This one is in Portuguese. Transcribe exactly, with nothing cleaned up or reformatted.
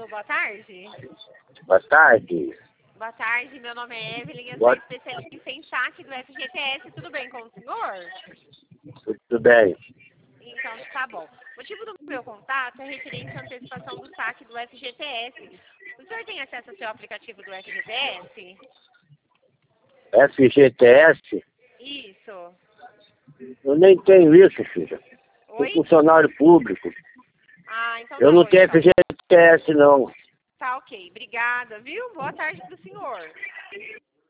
boa tarde. Boa tarde. Boa tarde, meu nome é Evelyn, eu Boa... sou especialista em saque do F G T S, tudo bem com o senhor? Tudo bem. Então, tá bom. O motivo do meu contato é referente à antecipação do saque do F G T S. O senhor tem acesso ao seu aplicativo do F G T S? F G T S? Isso. Eu nem tenho isso, filha. Sou Oi? funcionário público. Ah, então Eu tá não bom, tenho então. F G T S, não. Tá ok, obrigada, viu? Boa tarde pro senhor.